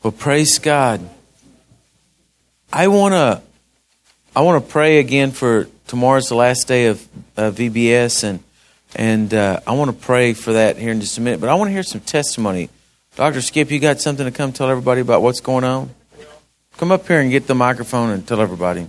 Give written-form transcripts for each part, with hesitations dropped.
Well, praise God. I want to pray again for tomorrow's the last day of VBS, and I want to pray for that here in just a minute. But I want to hear some testimony. Dr. Skip, you got something to come tell everybody about what's going on? Come up here and get the microphone and tell everybody.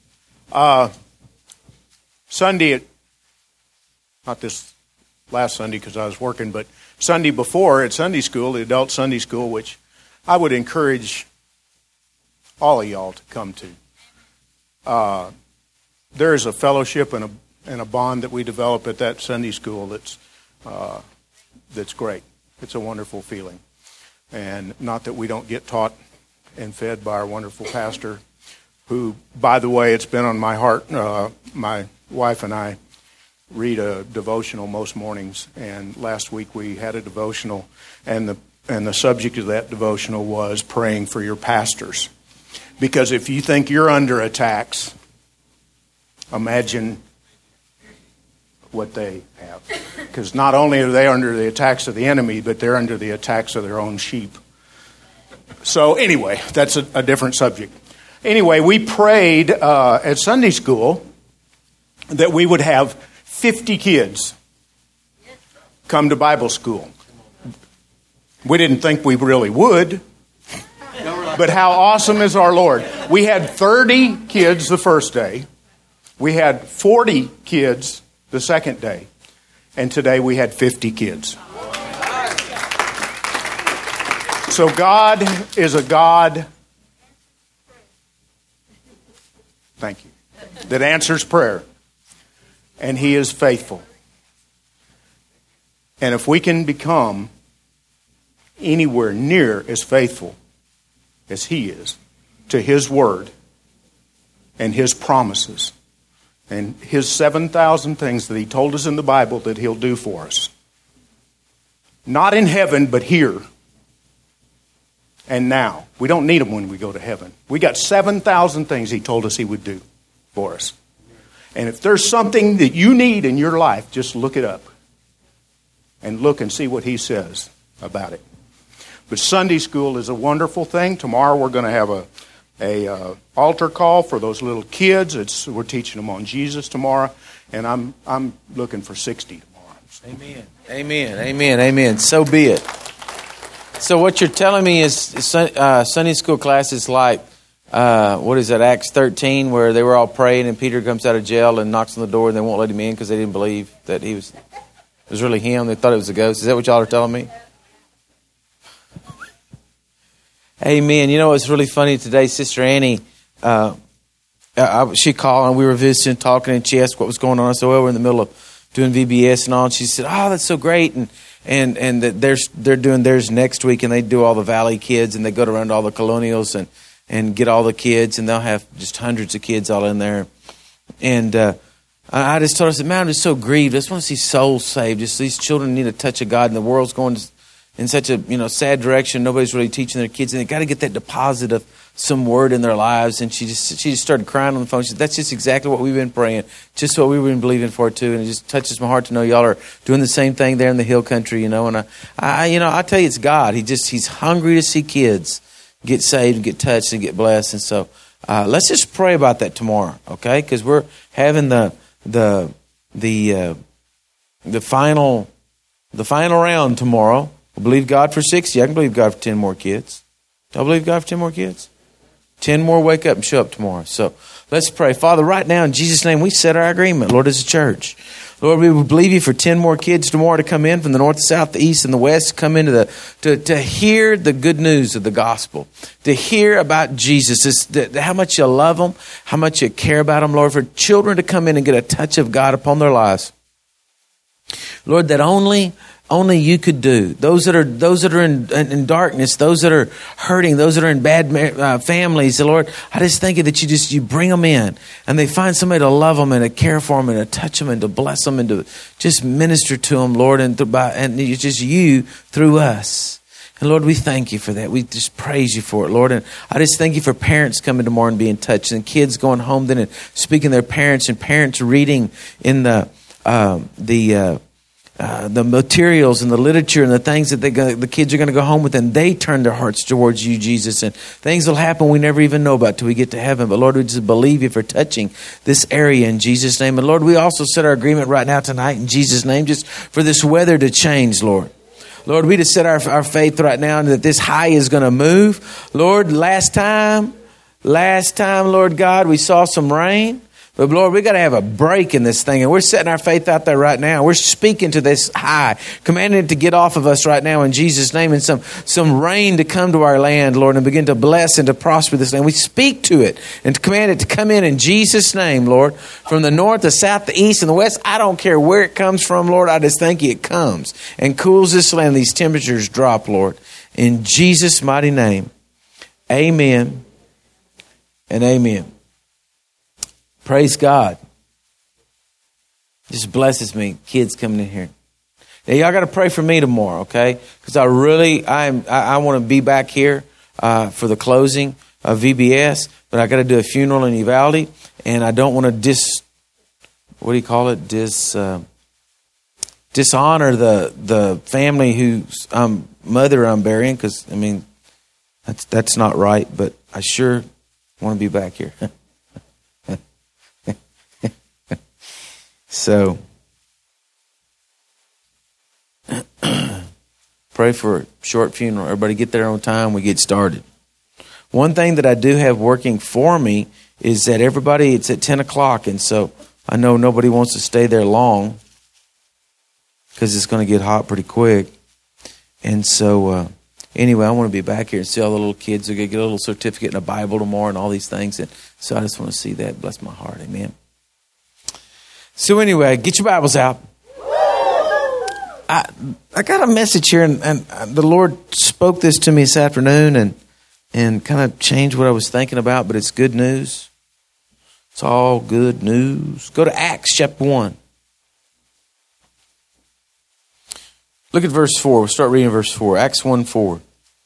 Sunday, not this last Sunday because I was working, but Sunday before at Sunday school, the adult Sunday school, which I would encourage all of y'all to come to. There is a fellowship and a bond that we develop at that Sunday school that's great. It's a wonderful feeling. And not that we don't get taught and fed by our wonderful pastor, who, by the way, it's been on my heart. My wife and I read a devotional most mornings, and last week we had a devotional, and the subject of that devotional was praying for your pastors. Because if you think you're under attacks, imagine what they have. Because not only are they under the attacks of the enemy, but they're under the attacks of their own sheep. So anyway, that's a different subject. Anyway, we prayed at Sunday school that we would have 50 kids come to Bible school. We didn't think we really would, but how awesome is our Lord. We had 30 kids the first day. We had 40 kids the second day. And today we had 50 kids. So God is a God, thank you, that answers prayer. And He is faithful. And if we can become anywhere near as faithful as He is to His Word and His promises and His 7,000 things that He told us in the Bible that He'll do for us. Not in heaven, but here and now. We don't need them when we go to heaven. We got 7,000 things He told us He would do for us. And if there's something that you need in your life, just look it up. And look and see what He says about it. But Sunday school is a wonderful thing. Tomorrow we're going to have a altar call for those little kids. We're teaching them on Jesus tomorrow. And I'm looking for 60 tomorrow. Amen. Amen. Amen. Amen. So be it. So what you're telling me is Sunday school class is like, what is that, Acts 13, where they were all praying and Peter comes out of jail and knocks on the door and they won't let him in because they didn't believe that it was really him. They thought it was a ghost. Is that what y'all are telling me? Amen. You know what's really funny today? Sister Annie, she called and we were visiting, talking, and she asked what was going on. I said, well, we're in the middle of doing VBS and all. And she said, oh, that's so great. And that they're doing theirs next week, and they do all the Valley kids, and they go around to all the colonials and get all the kids, and they'll have just hundreds of kids all in there. And I just told her, I said, man, I'm just so grieved. I just want to see souls saved. Just these children need a touch of God, and the world's going in such a sad direction. Nobody's really teaching their kids, and they got to get that deposit of some word in their lives. And she just started crying on the phone. She said, that's just exactly what we've been praying, just what we've been believing for too. And it just touches my heart to know y'all are doing the same thing there in the hill country, And I tell you, it's God. He's hungry to see kids get saved and get touched and get blessed. And so let's just pray about that tomorrow, okay? Because we're having the final round tomorrow. I believe God for 60. I can believe God for 10 more kids. Do I believe God for 10 more kids? 10 more wake up and show up tomorrow. So let's pray. Father, right now in Jesus' name, we set our agreement, Lord, as a church. Lord, we will believe you for 10 more kids tomorrow to come in from the north, the south, the east, and the west, to come into to hear the good news of the gospel, to hear about Jesus, how much you love them, how much you care about them, Lord, for children to come in and get a touch of God upon their lives. Lord, that only you could do. Those that are in darkness, those that are hurting, those that are in bad families, Lord, I just thank you that you bring them in and they find somebody to love them and to care for them and to touch them and to bless them and to just minister to them, Lord, and it's just you through us. And Lord, we thank you for that. We just praise you for it, Lord. And I just thank you for parents coming tomorrow and being touched, and kids going home then and speaking to their parents, and parents reading in the the materials and the literature and the things that the kids are going to go home with, and they turn their hearts towards you, Jesus. And things will happen we never even know about till we get to heaven. But Lord, we just believe you for touching this area in Jesus' name. And Lord, we also set our agreement right now tonight in Jesus' name, just for this weather to change, Lord. Lord, we just set our faith right now that this high is going to move. Lord, last time, Lord God, we saw some rain. But Lord, we got to have a break in this thing. And we're setting our faith out there right now. We're speaking to this high, commanding it to get off of us right now in Jesus' name, and some rain to come to our land, Lord, and begin to bless and to prosper this land. We speak to it and command it to come in Jesus' name, Lord, from the north, the south, the east, and the west. I don't care where it comes from, Lord. I just thank you it comes and cools this land. These temperatures drop, Lord. In Jesus' mighty name, amen and amen. Praise God. Just blesses me. Kids coming in here. Now, y'all got to pray for me tomorrow, okay? Because I want to be back here for the closing of VBS, but I got to do a funeral in Uvalde, and I don't want to dishonor the family whose mother I'm burying, because I mean that's not right. But I sure want to be back here. So, pray for a short funeral. Everybody get there on time. We get started. One thing that I do have working for me is that it's at 10 o'clock. And so I know nobody wants to stay there long because it's going to get hot pretty quick. And so, anyway, I want to be back here and see all the little kids. They're going to get a little certificate and a Bible tomorrow and all these things. And so I just want to see that. Bless my heart. Amen. So anyway, get your Bibles out. I got a message here, and the Lord spoke this to me this afternoon and kind of changed what I was thinking about, but it's good news. It's all good news. Go to Acts chapter 1. Look at verse 4. We'll start reading verse 4. Acts 1:4.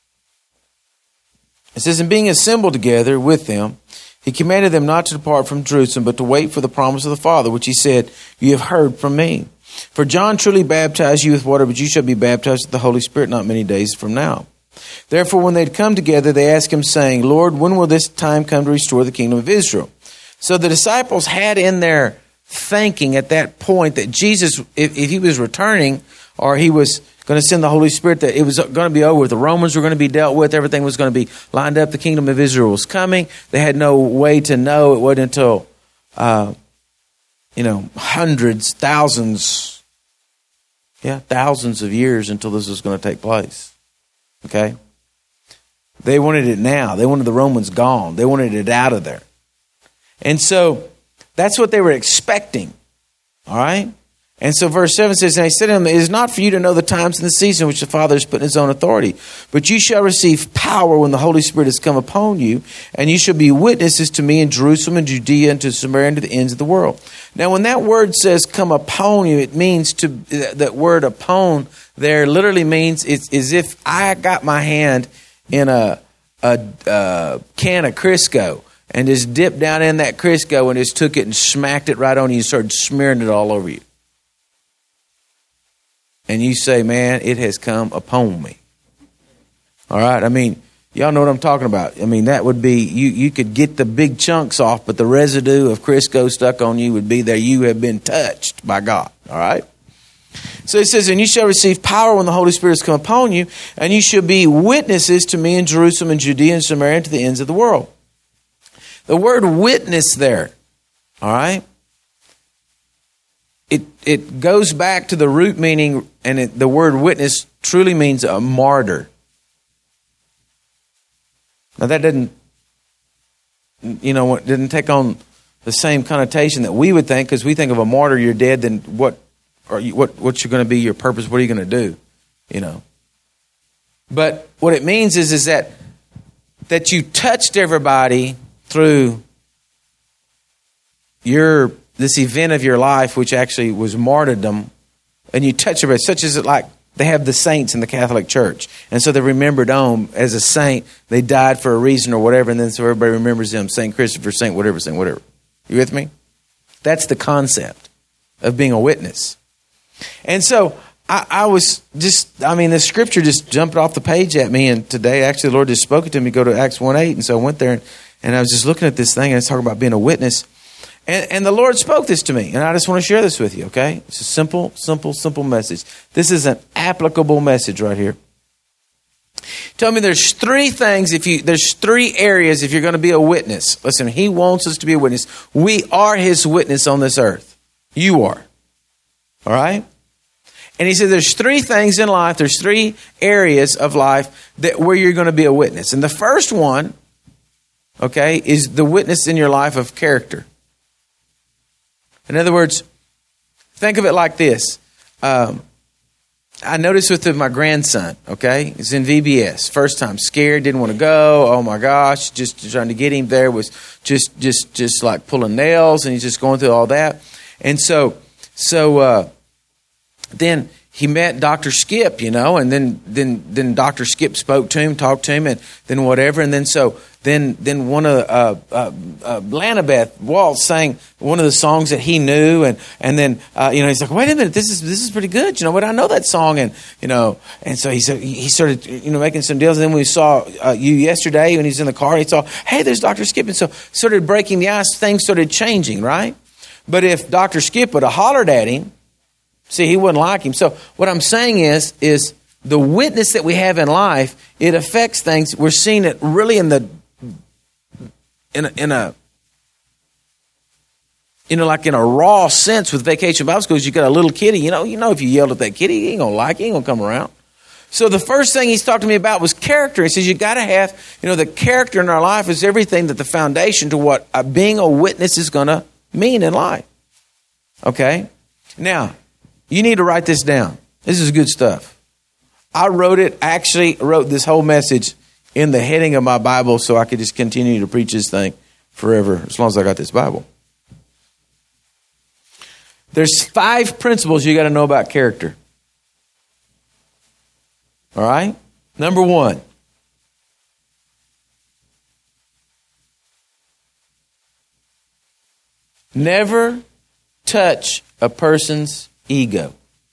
It says, "And being assembled together with them, he commanded them not to depart from Jerusalem, but to wait for the promise of the Father, which he said, 'You have heard from me. For John truly baptized you with water, but you shall be baptized with the Holy Spirit not many days from now.' Therefore, when they had come together, they asked him, saying, 'Lord, when will this time come to restore the kingdom of Israel?'" So the disciples had in their thinking at that point that Jesus, if he was returning or he was going to send the Holy Spirit, that it was going to be over. The Romans were going to be dealt with. Everything was going to be lined up. The kingdom of Israel was coming. They had no way to know. It wasn't until, hundreds, thousands of years until this was going to take place. Okay? They wanted it now. They wanted the Romans gone. They wanted it out of there. And so that's what they were expecting. All right? And so verse 7 says, "And he said to them, 'It is not for you to know the times and the season which the Father has put in his own authority. But you shall receive power when the Holy Spirit has come upon you, and you shall be witnesses to me in Jerusalem and Judea and to Samaria and to the ends of the world.'" Now, when that word says come upon you, it means that word upon there literally means it's as if I got my hand in a can of Crisco and just dipped down in that Crisco and just took it and smacked it right on you and started smearing it all over you. And you say, "Man, it has come upon me." All right? I mean, y'all know what I'm talking about. I mean, that would be, you could get the big chunks off, but the residue of Crisco stuck on you would be there. You have been touched by God. All right? So it says, "And you shall receive power when the Holy Spirit has come upon you, and you shall be witnesses to me in Jerusalem and Judea and Samaria and to the ends of the world." The word witness there, all right? It goes back to the root meaning, and the word witness truly means a martyr. Now that didn't take on the same connotation that we would think, because we think of a martyr, you're dead, then what's going to be your purpose? What are you going to do? But what it means is that you touched everybody through this event of your life, which actually was martyrdom, and you touch everybody, such as like they have the saints in the Catholic Church. And so they're remembered on as a saint. They died for a reason or whatever, and then so everybody remembers them, St. Christopher, Saint whatever. You with me? That's the concept of being a witness. And so I was the scripture just jumped off the page at me. And today, actually, the Lord just spoke it to me, go to Acts 1:8. And so I went there and I was just looking at this thing and it's talking about being a witness. And the Lord spoke this to me. And I just want to share this with you, okay? It's a simple message. This is an applicable message right here. Tell me there's three things, there's three areas if you're going to be a witness. Listen, He wants us to be a witness. We are His witness on this earth. You are. All right? And He said there's three things in life, there's three areas of life where you're going to be a witness. And the first one, okay, is the witness in your life of character. In other words, think of it like this. I noticed with my grandson, okay? He's in VBS. First time, scared, didn't want to go. Oh my gosh, just trying to get him there was just like pulling nails, and he's just going through all that. And so then he met Dr. Skip, and then Dr. Skip spoke to him, talked to him, and then whatever. And then then one of Lanabeth Waltz sang one of the songs that he knew, and then he's like, wait a minute, this is pretty good. You know what? I know that song, and so he said he started making some deals. And then we saw you yesterday when he's in the car. He saw, hey, there's Dr. Skip, and so started breaking the ice. Things started changing, right? But if Dr. Skip would have hollered at him, see, he wouldn't like him. So what I'm saying is the witness that we have in life, it affects things. We're seeing it really in a raw sense with Vacation Bible School. You got a little kitty, if you yelled at that kitty, he ain't gonna like it, he ain't gonna come around. So the first thing he's talking to me about was character. He says you got to have, the character in our life is everything that the foundation to what being a witness is gonna mean in life. Okay, now you need to write this down. This is good stuff. I wrote this whole message in the heading of my Bible so I could just continue to preach this thing forever, as long as I got this Bible. There's 5 principles you got to know about character. All right? Number 1. Never touch a person's ego.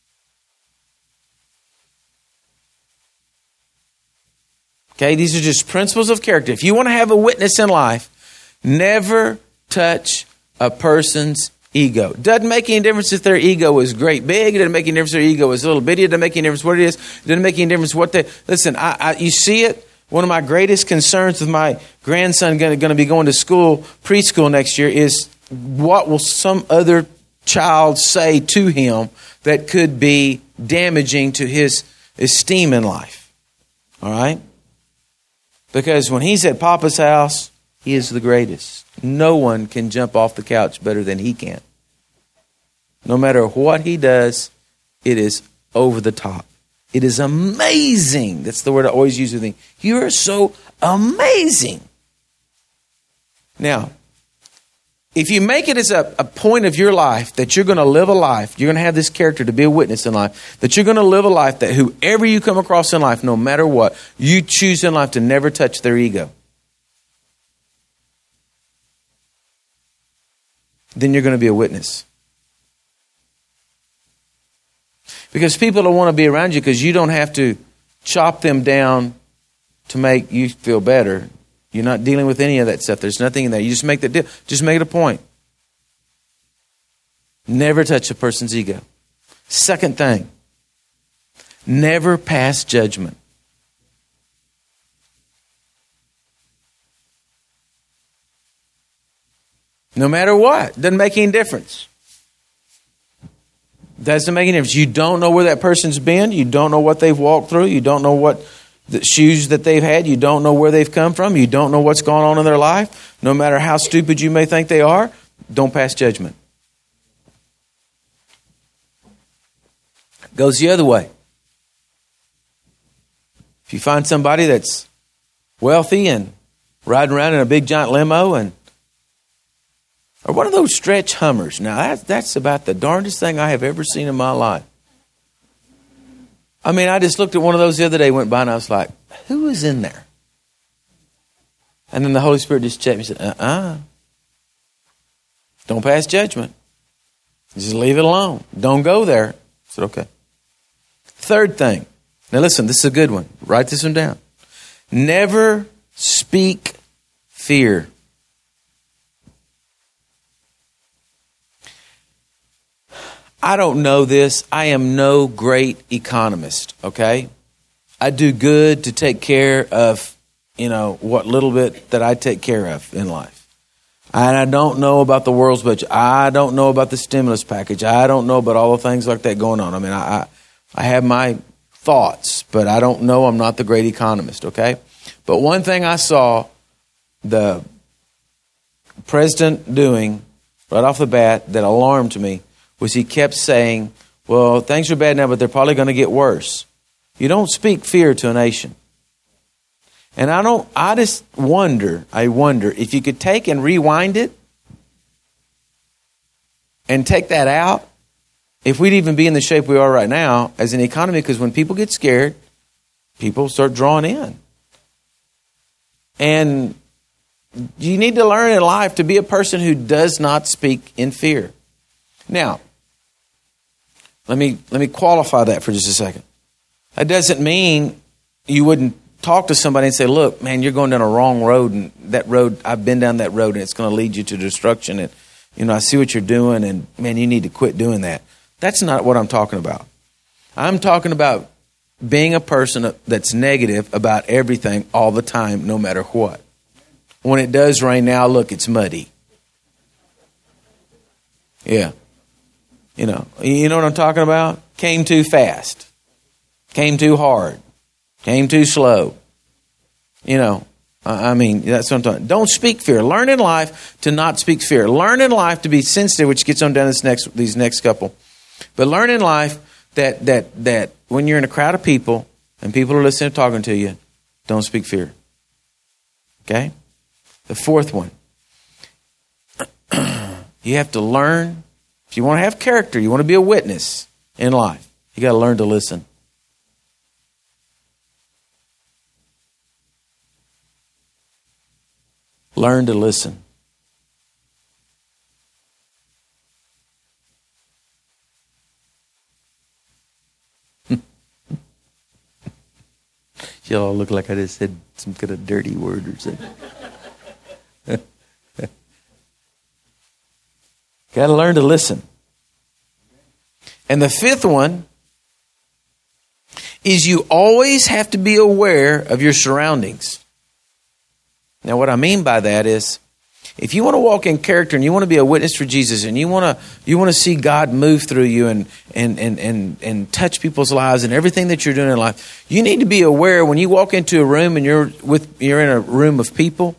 Okay, these are just principles of character. If you want to have a witness in life, never touch a person's ego. Doesn't make any difference if their ego is great big. It doesn't make any difference if their ego is a little bitty. It doesn't make any difference what it is. It doesn't make any difference what they... Listen, you see it? One of my greatest concerns with my grandson going to be going to school, preschool next year, is what will some other child say to him that could be damaging to his esteem in life. All right? Because when he's at Papa's house, he is the greatest. No one can jump off the couch better than he can. No matter what he does, it is over the top. It is amazing. That's the word I always use with him. You are so amazing. Now, if you make it as a point of your life that you're going to live a life, you're going to have this character to be a witness in life, that you're going to live a life that whoever you come across in life, no matter what, you choose in life to never touch their ego. Then you're going to be a witness. Because people don't want to be around you because you don't have to chop them down to make you feel better. You're not dealing with any of that stuff. There's nothing in there. You just make the deal. Just make it a point. Never touch a person's ego. Second thing, never pass judgment. No matter what. Doesn't make any difference. Doesn't make any difference. You don't know where that person's been. You don't know what they've walked through. You don't know what the shoes that they've had. You don't know where they've come from. You don't know what's gone on in their life. No matter how stupid you may think they are, don't pass judgment. Goes the other way. If you find somebody that's wealthy and riding around in a big giant limo or one of those stretch Hummers. Now, that's about the darndest thing I have ever seen in my life. I mean, I just looked at one of those the other day, went by, and I was like, who is in there? And then the Holy Spirit just checked me and said, Don't pass judgment. Just leave it alone. Don't go there. said, okay. Third thing. Now listen, this is a good one. Write this one down. Never speak fear. I don't know this. I am no great economist, okay? I do good to take care of, what little bit that I take care of in life. And I don't know about the world's budget. I don't know about the stimulus package. I don't know about all the things like that going on. I mean, I have my thoughts, but I don't know. I'm not the great economist, okay? But one thing I saw the president doing right off the bat that alarmed me was he kept saying, well, things are bad now, but they're probably going to get worse. You don't speak fear to a nation. And I wonder if you could take and rewind it and take that out, if we'd even be in the shape we are right now as an economy, because when people get scared, people start drawing in. And you need to learn in life to be a person who does not speak in fear. Now, let me qualify that for just a second. That doesn't mean you wouldn't talk to somebody and say, look, man, you're going down a wrong road, and that road, I've been down that road, and it's going to lead you to destruction. And, I see what you're doing, and, man, you need to quit doing that. That's not what I'm talking about. I'm talking about being a person that's negative about everything all the time, no matter what. When it does rain now, look, it's muddy. Yeah. You know what I'm talking about? Came too fast. Came too hard. Came too slow. That's what I'm talking. Don't speak fear. Learn in life to not speak fear. Learn in life to be sensitive, which gets on down these next couple. But learn in life that when you're in a crowd of people and people are listening and talking to you, don't speak fear. Okay? The fourth one. You have to learn. If you want to have character, you want to be a witness in life, you got to learn to listen. Learn to listen. Y'all look like I just said some kind of dirty word or something. Got to learn to listen. And the fifth one is you always have to be aware of your surroundings. Now, what I mean by that is, if you want to walk in character and you want to be a witness for Jesus and you want to see God move through you and touch people's lives and everything that you're doing in life, you need to be aware when you walk into a room and you're in a room of people.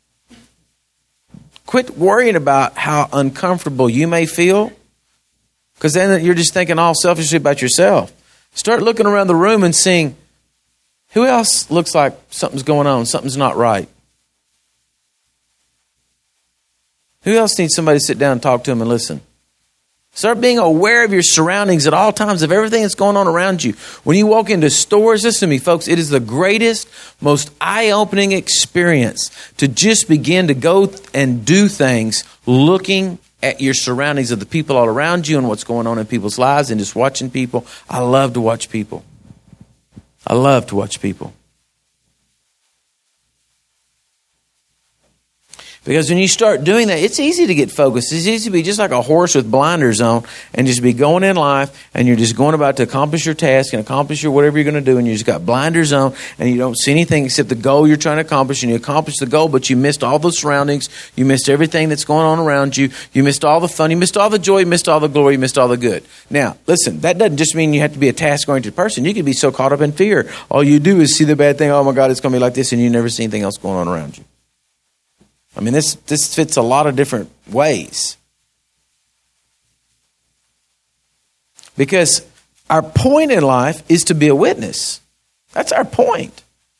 Quit worrying about how uncomfortable you may feel, because then you're just thinking all selfishly about yourself. Start looking around the room and seeing who else looks like something's going on, something's not right. Who else needs somebody to sit down and talk to them and listen? Start being aware of your surroundings at all times, of everything that's going on around you. When you walk into stores, listen to me, folks, it is the greatest, most eye-opening experience to just begin to go and do things looking at your surroundings of the people all around you and what's going on in people's lives and just watching people. I love to watch people. I love to watch people. Because when you start doing that, it's easy to get focused. It's easy to be just like a horse with blinders on and just be going in life and you're just going about to accomplish your task and accomplish your whatever you're going to do, and you just got blinders on and you don't see anything except the goal you're trying to accomplish, and you accomplish the goal, but you missed all the surroundings. You missed everything that's going on around you. You missed all the fun. You missed all the joy. You missed all the glory. You missed all the good. Now, listen, that doesn't just mean you have to be a task-oriented person. You can be so caught up in fear. All you do is see the bad thing. Oh, my God, it's going to be like this, and you never see anything else going on around you. I mean, this fits a lot of different ways. Because our point in life is to be a witness. That's our point.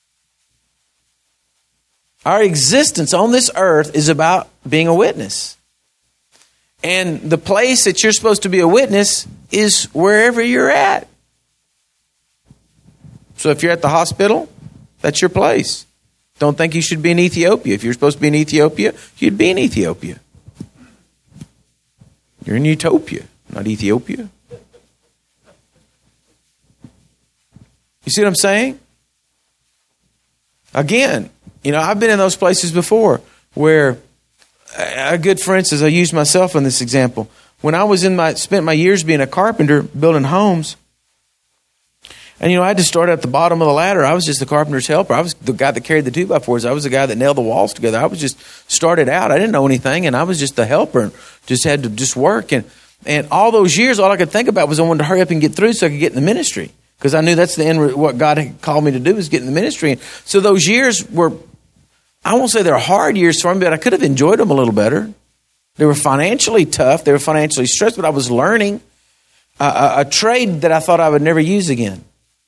Our existence on this earth is about being a witness. And the place that you're supposed to be a witness is wherever you're at. So if you're at the hospital, that's your place. Don't think you should be in Ethiopia. If you're supposed to be in Ethiopia, you'd be in Ethiopia. You're in Utopia, not Ethiopia. You see what I'm saying? Again, I've been in those places before where, a good for instance, I use myself in this example. When I was spent my years being a carpenter, building homes, and I had to start at the bottom of the ladder. I was just the carpenter's helper. I was the guy that carried the 2x4s. I was the guy that nailed the walls together. I was just started out. I didn't know anything, and I was just the helper and just had to just work. And all those years, all I could think about was I wanted to hurry up and get through so I could get in the ministry, because I knew that's the end. What God had called me to do was get in the ministry. And so those years were, I won't say they're hard years for me, but I could have enjoyed them a little better. They were financially tough. They were financially stressed, but I was learning a trade that I thought I would never use again.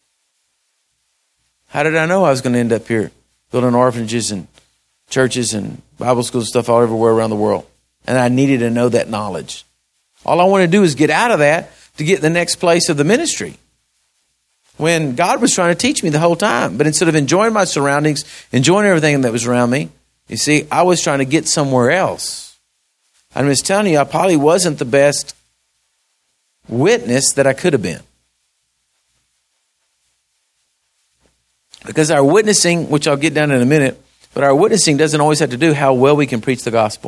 How did I know I was going to end up here building orphanages and churches and Bible schools and stuff all everywhere around the world? And I needed to know that knowledge. All I wanted to do is get out of that to get the next place of the ministry, when God was trying to teach me the whole time. But instead of enjoying my surroundings, enjoying everything that was around me, you see, I was trying to get somewhere else. I'm just telling you, I probably wasn't the best witness that I could have been. Because our witnessing, which I'll get down in a minute, but our witnessing doesn't always have to do how well we can preach the gospel.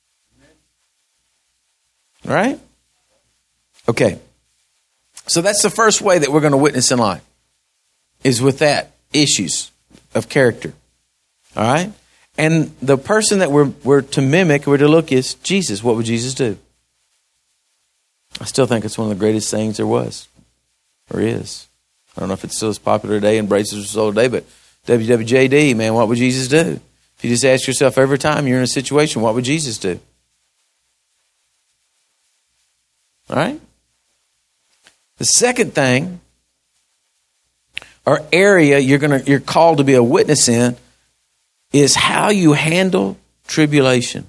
Right? Okay. So that's the first way that we're going to witness in life, is with that, issues of character. All right? And the person that we're to mimic, we're to look, is Jesus. What would Jesus do? I still think it's one of the greatest things there was, or is. I don't know if it's still as popular today and braces are sold today, but WWJD, man, what would Jesus do? If you just ask yourself every time you're in a situation, what would Jesus do? All right? The second thing, or area you're called to be a witness in, is how you handle tribulation.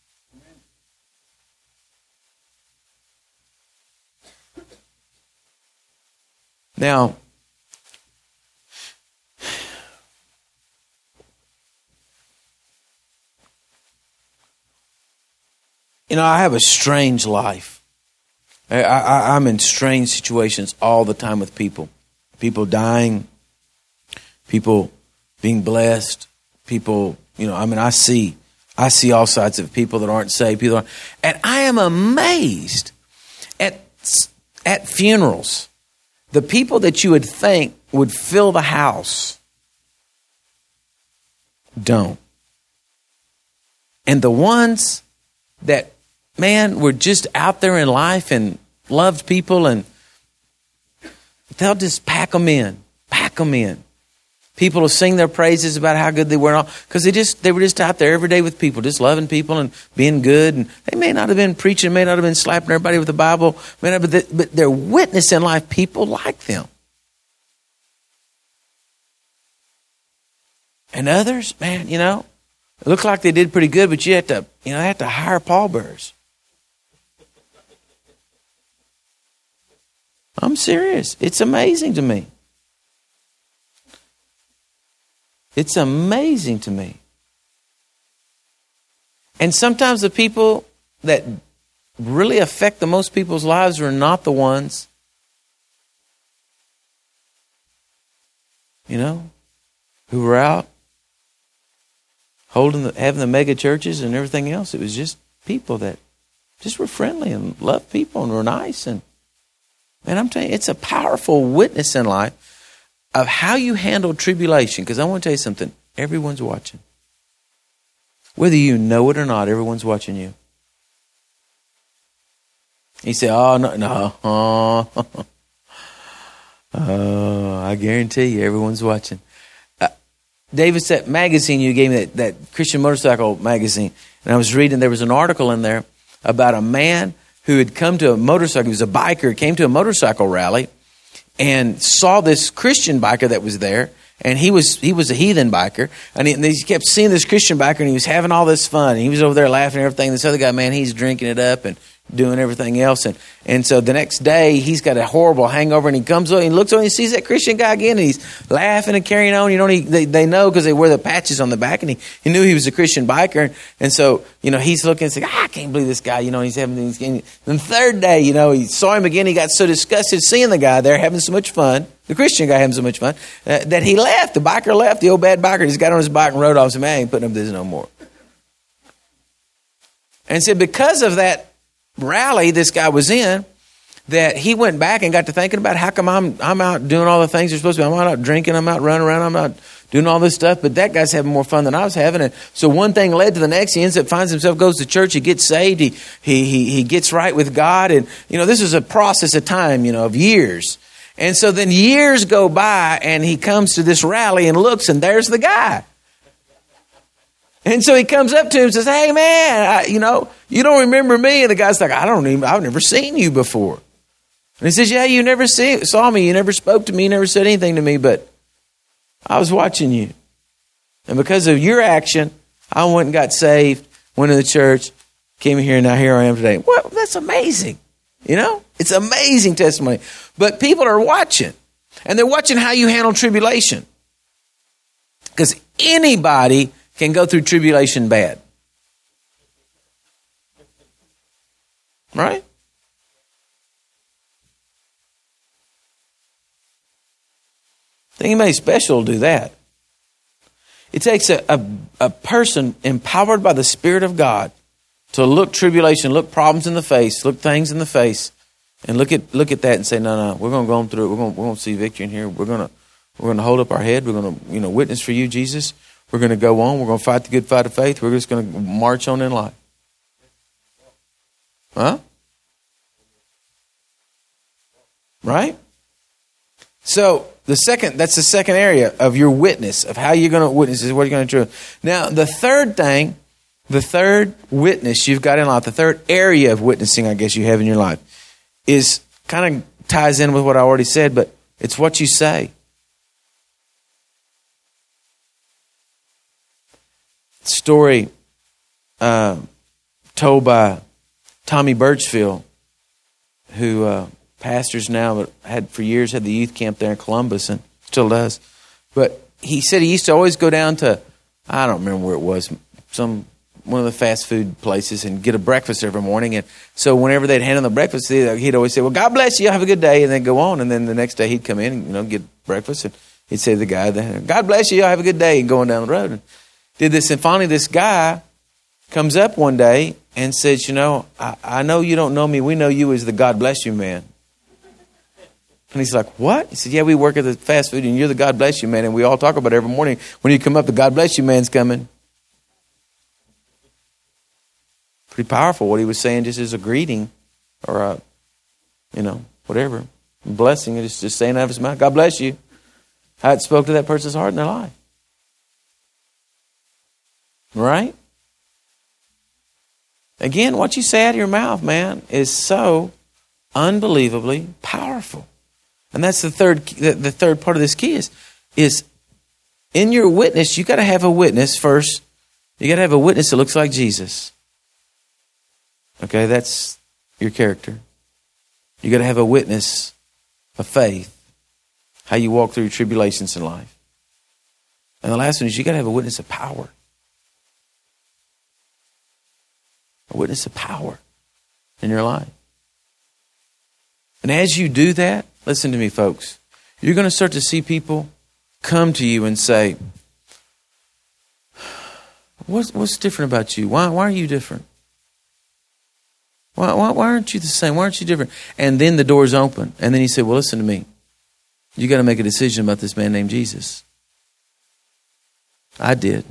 Now, I have a strange life. I'm in strange situations all the time with people. People dying, people being blessed, people, I see all sides of people that aren't saved. And I am amazed at funerals. The people that you would think would fill the house don't. And the ones that, man, were just out there in life and loved people, and they'll just pack them in. People will sing their praises about how good they were, and all, because they were just out there every day with people, just loving people and being good. And they may not have been preaching, may not have been slapping everybody with the Bible, but their witness in life, people like them. And others, man, it looked like they did pretty good, but you have to hire pallbearers. I'm serious. It's amazing to me. It's amazing to me. And sometimes the people that really affect the most people's lives are not the ones, who were out having the mega churches and everything else. It was just people that just were friendly and loved people and were nice. And I'm telling you, it's a powerful witness in life of how you handle tribulation. Because I want to tell you something. Everyone's watching. Whether you know it or not, everyone's watching you. You say, oh, no. Oh, I guarantee you, everyone's watching. David, that magazine you gave me, that Christian motorcycle magazine, and I was reading, there was an article in there about a man who had come to a motorcycle, he was a biker, came to a motorcycle rally and saw this Christian biker that was there, and he was a heathen biker, and he kept seeing this Christian biker, and he was having all this fun, and he was over there laughing and everything. This other guy, man, he's drinking it up and doing everything else. And so the next day, he's got a horrible hangover, and he comes over, and he looks over, and he sees that Christian guy again, and he's laughing and carrying on. You know, they know because they wear the patches on the back, and he knew he was a Christian biker. And so, you know, he's looking and saying, I can't believe this guy, you know, he's having these. And the third day, you know, he saw him again. He got so disgusted seeing the guy there having so much fun, the Christian guy having so much fun, that he left. The biker left, the old bad biker. Just got on his bike and rode off and said, man, I ain't putting up with this no more. And said because of that rally this guy was in, that he went back and got to thinking about how come I'm out doing all the things they're supposed to be. I'm out drinking, I'm out running around, I'm out doing all this stuff, but that guy's having more fun than I was having. And so one thing led to the next. He ends up finds himself, goes to church, he gets saved, he gets right with God. And, you know, this is a process of time, you know, of years. And so then years go by, and he comes to this rally and looks, and there's the guy. And so he comes up to him and says, hey, man, you know, you don't remember me? And the guy's like, I've never seen you before. And he says, yeah, you never saw me. You never spoke to me. You never said anything to me, but I was watching you. And because of your action, I went and got saved, went to the church, came here, and now here I am today. Well, that's amazing. You know, it's amazing testimony. But people are watching, and they're watching how you handle tribulation. Because anybody can go through tribulation bad. Right? I think anybody special will do that. It takes a person empowered by the Spirit of God to look tribulation, look problems in the face, look things in the face, and look at that and say, no, we're going to go through it. We're going to see victory in here. We're going to hold up our head. We're going to, you know, witness for you, Jesus. We're going to go on. We're going to fight the good fight of faith. We're just going to march on in life. Huh? Right? So that's the second area of your witness, of how you're going to witness, is what you're going to do. Now, the third thing, the third witness you've got in life, the third area of witnessing, I guess, you have in your life, is kind of ties in with what I already said, but it's what you say. Story told by Tommy Birchfield, who pastors now, but had for years had the youth camp there in Columbus and still does. But he said he used to always go down to, I don't remember where it was, one of the fast food places, and get a breakfast every morning. And so whenever they'd hand him the breakfast, he'd always say, well, God bless you, have a good day, and then go on. And then the next day he'd come in and, you know, get breakfast, and he'd say to the guy, God bless you, have a good day, and going down the road. And did this, and finally this guy comes up one day and says, you know, I know you don't know me. We know you as the God bless you man. And he's like, what? He said, yeah, we work at the fast food, and you're the God bless you man, and we all talk about it every morning. When you come up, the God bless you man's coming. Pretty powerful what he was saying, just as a greeting or a, you know, whatever. Blessing, it's just saying out of his mouth, God bless you. How it spoke to that person's heart in their life. Right? Again, what you say out of your mouth, man, is so unbelievably powerful. And that's the third part of this key is in your witness, you got to have a witness first. You got to have a witness that looks like Jesus. Okay, that's your character. You got to have a witness of faith, how you walk through tribulations in life. And the last one is you got to have a witness of power. A witness of power in your life. And as you do that, listen to me, folks, you're going to start to see people come to you and say, what's different about you? Why are you different? Why aren't you the same? Why aren't you different? And then the door's open. And then you say, well, listen to me. You got to make a decision about this man named Jesus. I did.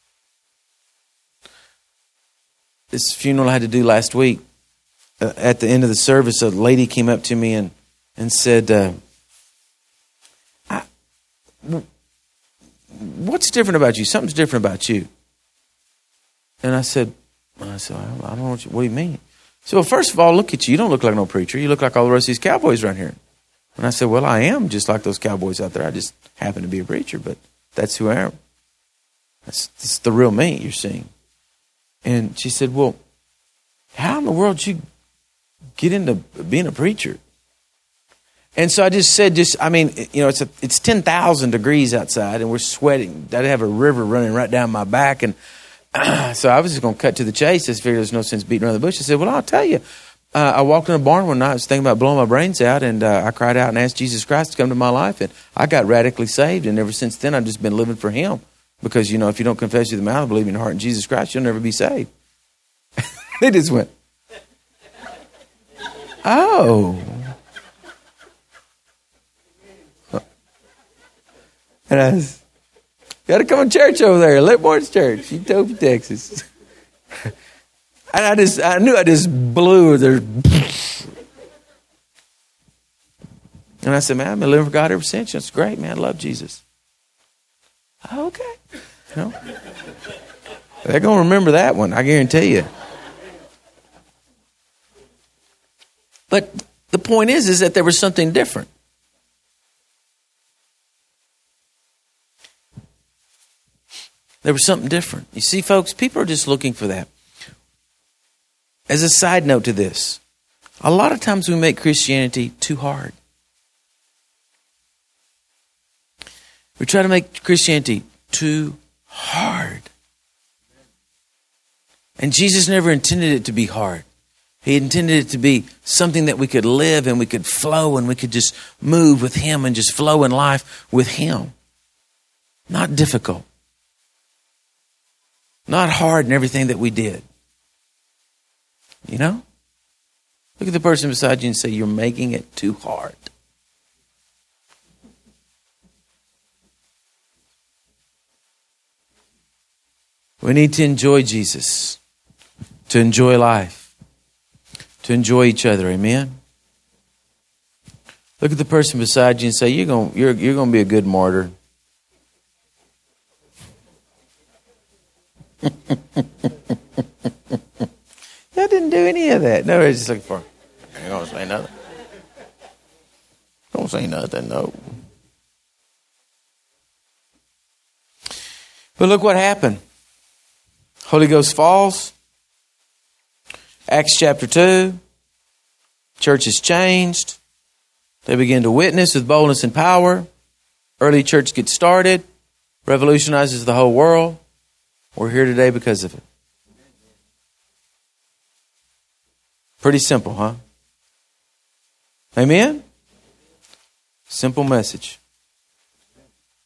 This funeral I had to do last week. At the end of the service, a lady came up to me and said, what's different about you? Something's different about you. And I said, I don't know what do you mean? So, well, first of all, look at you. You don't look like no preacher. You look like all the rest of these cowboys around here. And I said, well, I am just like those cowboys out there. I just happen to be a preacher, but that's who I am. That's the real me you're seeing. And she said, well, how in the world did you get into being a preacher. And so I just said, it's 10,000 degrees outside and we're sweating. I'd have a river running right down my back. And so I was just going to cut to the chase. I figured there's no sense beating around the bush. I said, well, I'll tell you. I walked in a barn one night. I was thinking about blowing my brains out, and I cried out and asked Jesus Christ to come to my life. And I got radically saved. And ever since then, I've just been living for Him. Because, if you don't confess with your mouth and believe in your heart in Jesus Christ, you'll never be saved. They just went, oh. And I was, got to come to church over there, Litmore Church, Utopia, Texas. And I knew I just blew there. And I said, man, I've been living for God ever since. That's great, man. I love Jesus. Okay. They're going to remember that one, I guarantee you. But the point is that there was something different. There was something different. You see, folks, people are just looking for that. As a side note to this, a lot of times we make Christianity too hard. We try to make Christianity too hard. And Jesus never intended it to be hard. He intended it to be something that we could live and we could flow and we could just move with Him and just flow in life with Him. Not difficult. Not hard in everything that we did. Look at the person beside you and say, you're making it too hard. We need to enjoy Jesus, to enjoy life, to enjoy each other. Amen? Look at the person beside you and say, you're going to be a good martyr. I didn't do any of that. No, I was just looking for, I ain't going to say nothing. Don't say nothing, no. But look what happened. Holy Ghost falls. Acts chapter 2. Church is changed. They begin to witness with boldness and power. Early church gets started. Revolutionizes the whole world. We're here today because of it. Pretty simple, huh? Amen? Simple message.